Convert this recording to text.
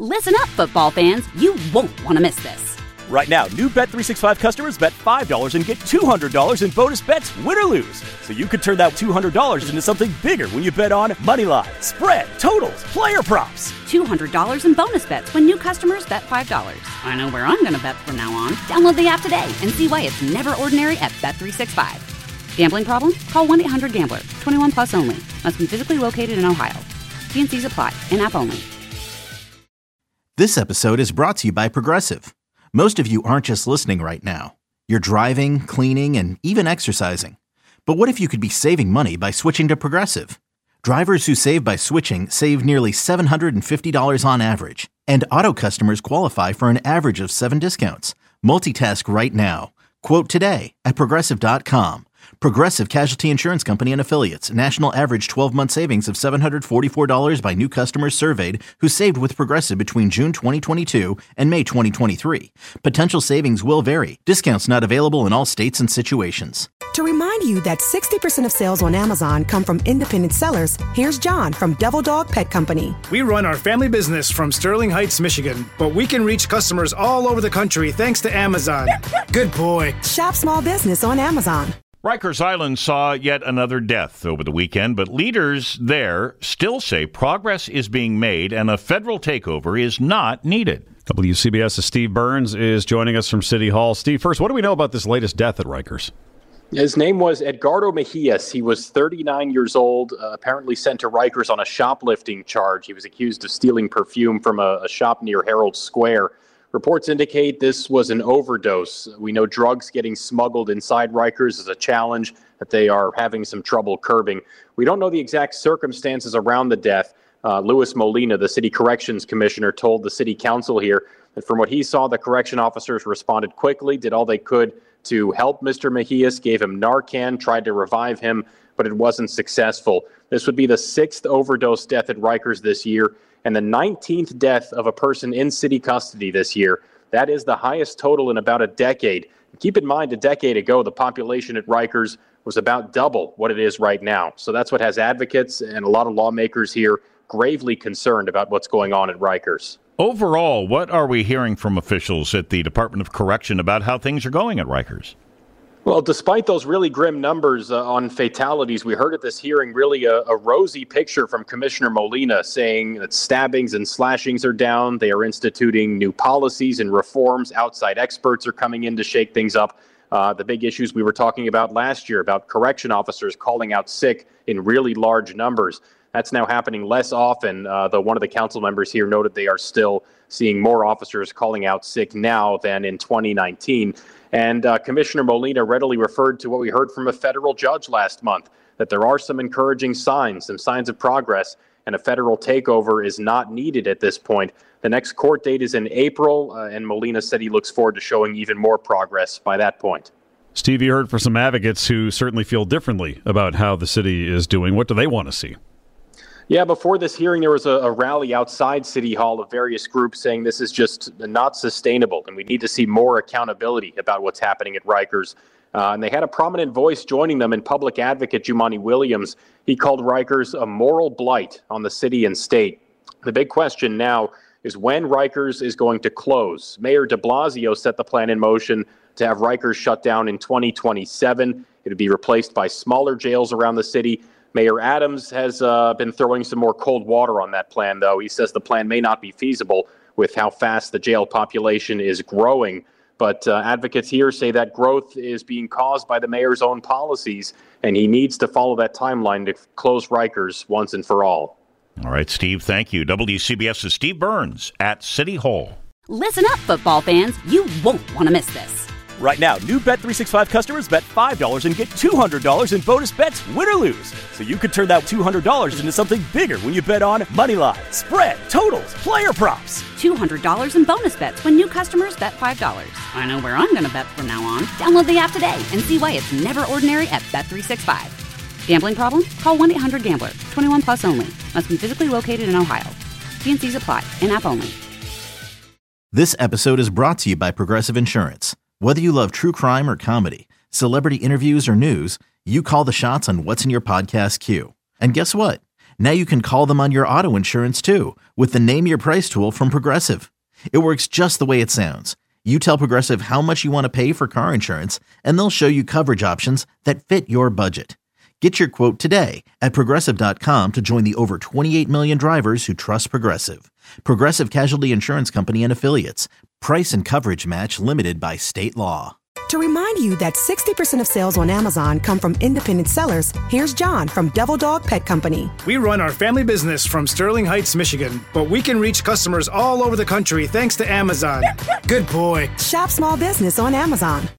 Listen up, football fans. You won't want to miss this. Right now, new Bet365 customers bet $5 and get $200 in bonus bets, win or lose. So you could turn that $200 into something bigger when you bet on moneyline, spread, totals, player props. $200 in bonus bets when new customers bet $5. I know where I'm going to bet from now on. Download the app today and see why it's never ordinary at Bet365. Gambling problem? Call 1-800-GAMBLER. 21 plus only. Must be physically located in Ohio. T&Cs apply. In-app only. This episode is brought to you by Progressive. Most of you aren't just listening right now. You're driving, cleaning, and even exercising. But what if you could be saving money by switching to Progressive? Drivers who save by switching save nearly $750 on average. And auto customers qualify for an average of 7 discounts. Multitask right now. Quote today at Progressive.com. Progressive Casualty Insurance Company and Affiliates. National average 12-month savings of $744 by new customers surveyed who saved with Progressive between June 2022 and May 2023. Potential savings will vary. Discounts not available in all states and situations. To remind you that 60% of sales on Amazon come from independent sellers, here's John from Devil Dog Pet Company. We run our family business from Sterling Heights, Michigan, but we can reach customers all over the country thanks to Amazon. Good boy. Shop small business on Amazon. Rikers Island saw yet another death over the weekend, but leaders there still say progress is being made and a federal takeover is not needed. WCBS's Steve Burns is joining us from City Hall. Steve, first, what do we know about this latest death at Rikers? His name was Edgardo Mejias. He was 39 years old, apparently sent to Rikers on a shoplifting charge. He was accused of stealing perfume from a shop near Herald Square. Reports indicate this was an overdose. We know drugs getting smuggled inside Rikers is a challenge that they are having some trouble curbing. We don't know the exact circumstances around the death. Luis Molina, the city corrections commissioner, told the city council here that from what he saw, the correction officers responded quickly, did all they could to help Mr. Mejias, gave him Narcan, tried to revive him, but it wasn't successful. This would be the 6th overdose death at Rikers this year, and the 19th death of a person in city custody this year. That is the highest total in about a decade. Keep in mind, a decade ago, the population at Rikers was about double what it is right now. So that's what has advocates and a lot of lawmakers here gravely concerned about what's going on at Rikers. Overall, what are we hearing from officials at the Department of Correction about how things are going at Rikers? Well, despite those really grim numbers on fatalities, we heard at this hearing really a rosy picture from Commissioner Molina saying that stabbings and slashings are down. They are instituting new policies and reforms. Outside experts are coming in to shake things up. The big issues we were talking about last year about correction officers calling out sick in really large numbers. That's now happening less often, though one of the council members here noted they are still seeing more officers calling out sick now than in 2019. And Commissioner Molina readily referred to what we heard from a federal judge last month, that there are some encouraging signs, some signs of progress, and a federal takeover is not needed at this point. The next court date is in April, and Molina said he looks forward to showing even more progress by that point. Steve, you heard from some advocates who certainly feel differently about how the city is doing. What do they want to see? Yeah, before this hearing, there was a rally outside City Hall of various groups saying this is just not sustainable and we need to see more accountability about what's happening at Rikers. And they had a prominent voice joining them in public advocate Jumaane Williams. He called Rikers a moral blight on the city and state. The big question now is when Rikers is going to close. Mayor de Blasio set the plan in motion to have Rikers shut down in 2027. It would be replaced by smaller jails around the city. Mayor Adams has been throwing some more cold water on that plan, though. He says the plan may not be feasible with how fast the jail population is growing. But advocates here say that growth is being caused by the mayor's own policies, and he needs to follow that timeline to close Rikers once and for all. All right, Steve, thank you. WCBS's Steve Burns at City Hall. Listen up, football fans. You won't want to miss this. Right now, new Bet365 customers bet $5 and get $200 in bonus bets, win or lose. So you could turn that $200 into something bigger when you bet on moneyline, spread, totals, player props. $200 in bonus bets when new customers bet $5. I know where I'm going to bet from now on. Download the app today and see why it's never ordinary at Bet365. Gambling problem? Call 1-800-GAMBLER. 21 plus only. Must be physically located in Ohio. T&Cs apply. In-app only. This episode is brought to you by Progressive Insurance. Whether you love true crime or comedy, celebrity interviews or news, you call the shots on what's in your podcast queue. And guess what? Now you can call them on your auto insurance too with the Name Your Price tool from Progressive. It works just the way it sounds. You tell Progressive how much you want to pay for car insurance, and they'll show you coverage options that fit your budget. Get your quote today at Progressive.com to join the over 28 million drivers who trust Progressive. Progressive Casualty Insurance Company and Affiliates. Price and coverage match limited by state law. To remind you that 60% of sales on Amazon come from independent sellers, here's John from Devil Dog Pet Company. We run our family business from Sterling Heights, Michigan, but we can reach customers all over the country thanks to Amazon. Good boy. Shop small business on Amazon.